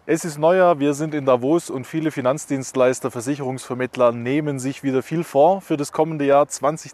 Es ist Neujahr, wir sind in Davos und viele Finanzdienstleister, Versicherungsvermittler nehmen sich wieder viel vor für das kommende Jahr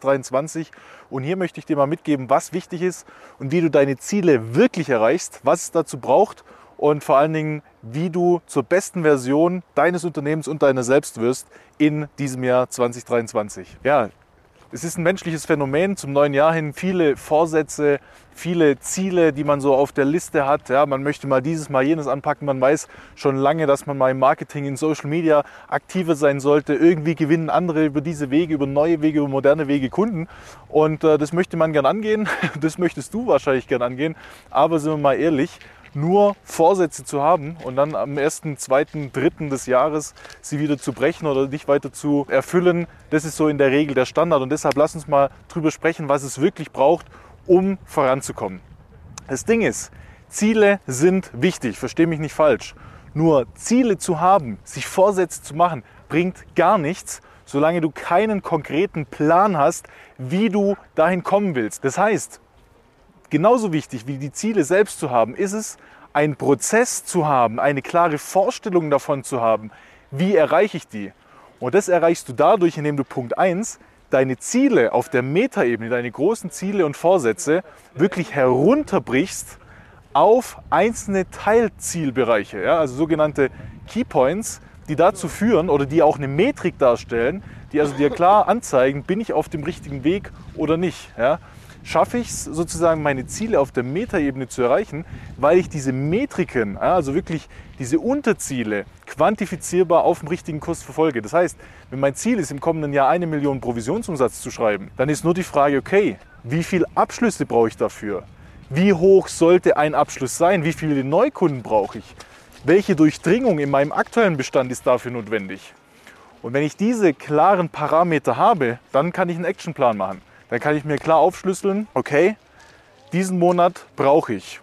2023. Und hier möchte ich dir mal mitgeben, was wichtig ist und wie du deine Ziele wirklich erreichst, was es dazu braucht und vor allen Dingen, wie du zur besten Version deines Unternehmens und deiner selbst wirst in diesem Jahr 2023. Ja, es ist ein menschliches Phänomen zum neuen Jahr hin, viele Vorsätze, viele Ziele, die man so auf der Liste hat. Ja, man möchte mal dieses, mal jenes anpacken. Man weiß schon lange, dass man mal im Marketing, in Social Media aktiver sein sollte. Irgendwie gewinnen andere über diese Wege, über neue Wege, über moderne Wege Kunden. Und das möchte man gern angehen. Das möchtest du wahrscheinlich gern angehen. Aber sind wir mal ehrlich, nur Vorsätze zu haben und dann am 1., 2., 3. des Jahres sie wieder zu brechen oder nicht weiter zu erfüllen, das ist so in der Regel der Standard. Und deshalb lass uns mal drüber sprechen, was es wirklich braucht, um voranzukommen. Das Ding ist, Ziele sind wichtig, versteh mich nicht falsch. Nur Ziele zu haben, sich Vorsätze zu machen, bringt gar nichts, solange du keinen konkreten Plan hast, wie du dahin kommen willst. Das heißt, genauso wichtig wie die Ziele selbst zu haben, ist es, einen Prozess zu haben, eine klare Vorstellung davon zu haben, wie erreiche ich die. Und das erreichst du dadurch, indem du Punkt 1, deine Ziele auf der Metaebene, deine großen Ziele und Vorsätze wirklich herunterbrichst auf einzelne Teilzielbereiche, ja, also sogenannte Keypoints, die dazu führen oder die auch eine Metrik darstellen, die also dir klar anzeigen, bin ich auf dem richtigen Weg oder nicht. Ja. Schaffe ich es sozusagen, meine Ziele auf der Metaebene zu erreichen, weil ich diese Metriken, also wirklich diese Unterziele, quantifizierbar auf dem richtigen Kurs verfolge. Das heißt, wenn mein Ziel ist, im kommenden Jahr 1 Million Provisionsumsatz zu schreiben, dann ist nur die Frage, okay, wie viele Abschlüsse brauche ich dafür? Wie hoch sollte ein Abschluss sein? Wie viele Neukunden brauche ich? Welche Durchdringung in meinem aktuellen Bestand ist dafür notwendig? Und wenn ich diese klaren Parameter habe, dann kann ich einen Actionplan machen. Dann kann ich mir klar aufschlüsseln, okay, diesen Monat brauche ich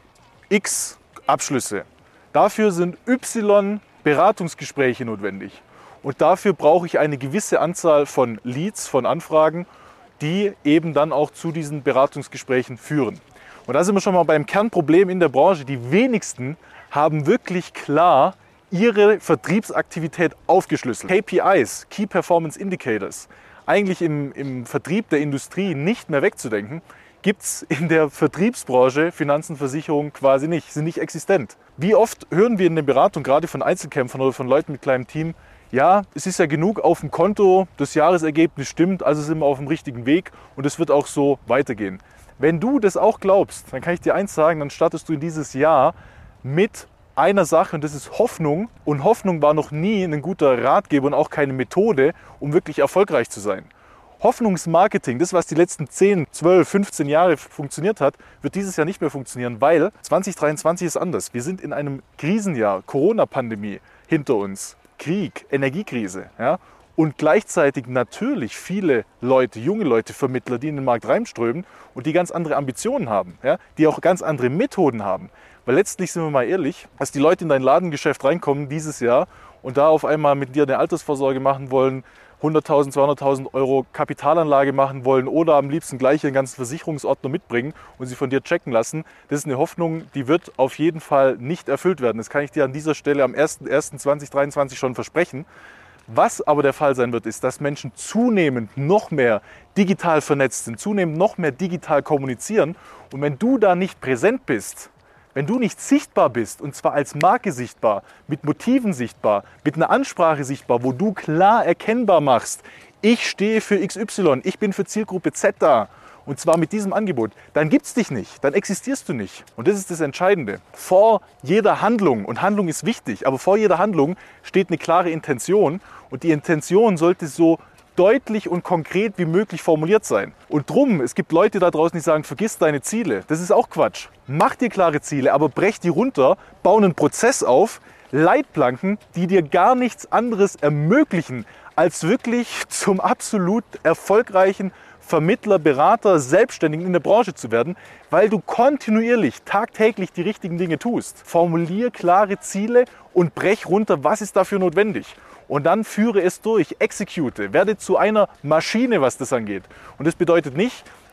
X Abschlüsse. Dafür sind Y Beratungsgespräche notwendig. Und dafür brauche ich eine gewisse Anzahl von Leads, von Anfragen, die eben dann auch zu diesen Beratungsgesprächen führen. Und da sind wir schon mal beim Kernproblem in der Branche. Die wenigsten haben wirklich klar ihre Vertriebsaktivität aufgeschlüsselt. KPIs, Key Performance Indicators, eigentlich im Vertrieb der Industrie nicht mehr wegzudenken, gibt es in der Vertriebsbranche Finanzen, Versicherungen quasi nicht, sind nicht existent. Wie oft hören wir in der Beratung, gerade von Einzelkämpfern oder von Leuten mit kleinem Team, ja, es ist ja genug auf dem Konto, das Jahresergebnis stimmt, also sind wir auf dem richtigen Weg und es wird auch so weitergehen. Wenn du das auch glaubst, dann kann ich dir eins sagen, dann startest du in dieses Jahr mit einer Sache und das ist Hoffnung. Und Hoffnung war noch nie ein guter Ratgeber und auch keine Methode, um wirklich erfolgreich zu sein. Hoffnungsmarketing, das was die letzten 10, 12, 15 Jahre funktioniert hat, wird dieses Jahr nicht mehr funktionieren, weil 2023 ist anders. Wir sind in einem Krisenjahr, Corona-Pandemie hinter uns, Krieg, Energiekrise. Ja? Und gleichzeitig natürlich viele Leute, junge Leute, Vermittler, die in den Markt reinströmen und die ganz andere Ambitionen haben, ja? Die auch ganz andere Methoden haben. Weil letztlich, sind wir mal ehrlich, dass die Leute in dein Ladengeschäft reinkommen dieses Jahr und da auf einmal mit dir eine Altersvorsorge machen wollen, 100.000, 200.000 Euro Kapitalanlage machen wollen oder am liebsten gleich einen ganzen Versicherungsordner mitbringen und sie von dir checken lassen. Das ist eine Hoffnung, die wird auf jeden Fall nicht erfüllt werden. Das kann ich dir an dieser Stelle am 01.01.2023 schon versprechen. Was aber der Fall sein wird, ist, dass Menschen zunehmend noch mehr digital vernetzt sind, zunehmend noch mehr digital kommunizieren. Und wenn du da nicht präsent bist, wenn du nicht sichtbar bist, und zwar als Marke sichtbar, mit Motiven sichtbar, mit einer Ansprache sichtbar, wo du klar erkennbar machst, ich stehe für XY, ich bin für Zielgruppe Z da, und zwar mit diesem Angebot, dann gibt es dich nicht, dann existierst du nicht. Und das ist das Entscheidende. Vor jeder Handlung, und Handlung ist wichtig, aber vor jeder Handlung steht eine klare Intention, und die Intention sollte so deutlich und konkret wie möglich formuliert sein. Und drum, es gibt Leute da draußen, die sagen, vergiss deine Ziele. Das ist auch Quatsch. Mach dir klare Ziele, aber brech die runter, bau einen Prozess auf, Leitplanken, die dir gar nichts anderes ermöglichen, als wirklich zum absolut erfolgreichen Vermittler, Berater, Selbstständigen in der Branche zu werden, weil du kontinuierlich, tagtäglich die richtigen Dinge tust. Formulier klare Ziele und brech runter, was ist dafür notwendig. Und dann führe es durch, execute, werde zu einer Maschine, was das angeht. Und das bedeutet nicht,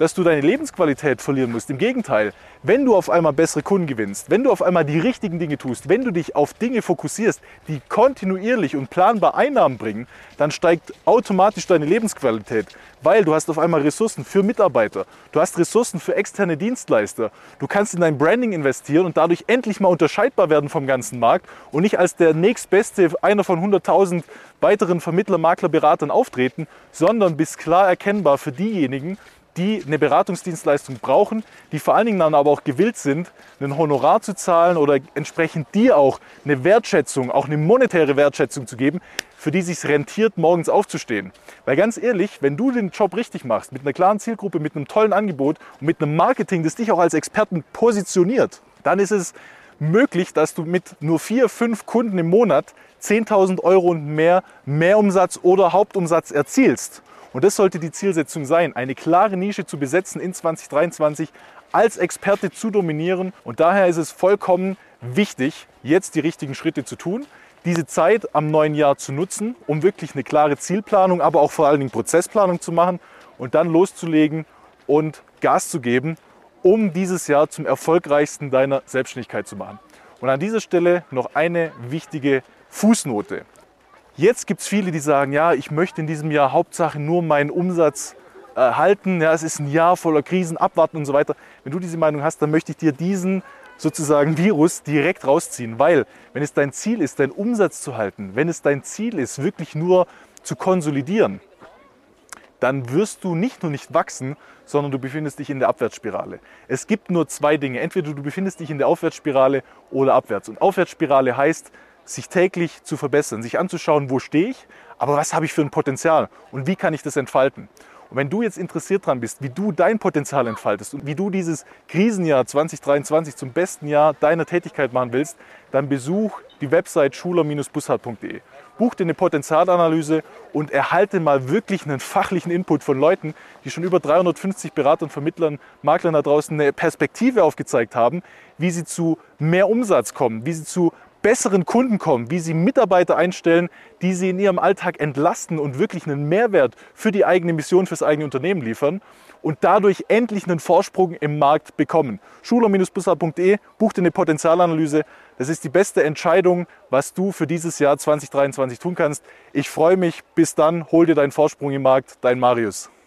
dass du deine Lebensqualität verlieren musst. Im Gegenteil, wenn du auf einmal bessere Kunden gewinnst, wenn du auf einmal die richtigen Dinge tust, wenn du dich auf Dinge fokussierst, die kontinuierlich und planbar Einnahmen bringen, dann steigt automatisch deine Lebensqualität, weil du hast auf einmal Ressourcen für Mitarbeiter, du hast Ressourcen für externe Dienstleister, du kannst in dein Branding investieren und dadurch endlich mal unterscheidbar werden vom ganzen Markt und nicht als der nächstbeste, einer von 100.000 weiteren Vermittler, Makler, Beratern auftreten, sondern bist klar erkennbar für diejenigen, die eine Beratungsdienstleistung brauchen, die vor allen Dingen dann aber auch gewillt sind, ein Honorar zu zahlen oder entsprechend dir auch eine Wertschätzung, auch eine monetäre Wertschätzung zu geben, für die es sich rentiert, morgens aufzustehen. Weil ganz ehrlich, wenn du den Job richtig machst, mit einer klaren Zielgruppe, mit einem tollen Angebot und mit einem Marketing, das dich auch als Experten positioniert, dann ist es möglich, dass du mit nur 4, 5 Kunden im Monat 10.000 Euro und mehr Mehrumsatz oder Hauptumsatz erzielst. Und das sollte die Zielsetzung sein, eine klare Nische zu besetzen in 2023, als Experte zu dominieren. Und daher ist es vollkommen wichtig, jetzt die richtigen Schritte zu tun, diese Zeit am neuen Jahr zu nutzen, um wirklich eine klare Zielplanung, aber auch vor allen Dingen Prozessplanung zu machen und dann loszulegen und Gas zu geben, um dieses Jahr zum erfolgreichsten deiner Selbstständigkeit zu machen. Und an dieser Stelle noch eine wichtige Fußnote. Jetzt gibt es viele, die sagen, ja, ich möchte in diesem Jahr Hauptsache nur meinen Umsatz halten. Ja, es ist ein Jahr voller Krisen, abwarten und so weiter. Wenn du diese Meinung hast, dann möchte ich dir diesen sozusagen Virus direkt rausziehen. Weil wenn es dein Ziel ist, deinen Umsatz zu halten, wenn es dein Ziel ist, wirklich nur zu konsolidieren, dann wirst du nicht nur nicht wachsen, sondern du befindest dich in der Abwärtsspirale. Es gibt nur zwei Dinge. Entweder du befindest dich in der Aufwärtsspirale oder abwärts. Und Aufwärtsspirale heißt, sich täglich zu verbessern, sich anzuschauen, wo stehe ich, aber was habe ich für ein Potenzial und wie kann ich das entfalten. Und wenn du jetzt interessiert daran bist, wie du dein Potenzial entfaltest und wie du dieses Krisenjahr 2023 zum besten Jahr deiner Tätigkeit machen willst, dann besuch die Website schuler-bussard.de. Buch dir eine Potenzialanalyse und erhalte mal wirklich einen fachlichen Input von Leuten, die schon über 350 Beratern, Vermittlern, Maklern da draußen eine Perspektive aufgezeigt haben, wie sie zu mehr Umsatz kommen, wie sie zu besseren Kunden kommen, wie sie Mitarbeiter einstellen, die sie in ihrem Alltag entlasten und wirklich einen Mehrwert für die eigene Mission, fürs eigene Unternehmen liefern und dadurch endlich einen Vorsprung im Markt bekommen. schuler-bussard.de, buch dir eine Potenzialanalyse. Das ist die beste Entscheidung, was du für dieses Jahr 2023 tun kannst. Ich freue mich. Bis dann, hol dir deinen Vorsprung im Markt. Dein Marius.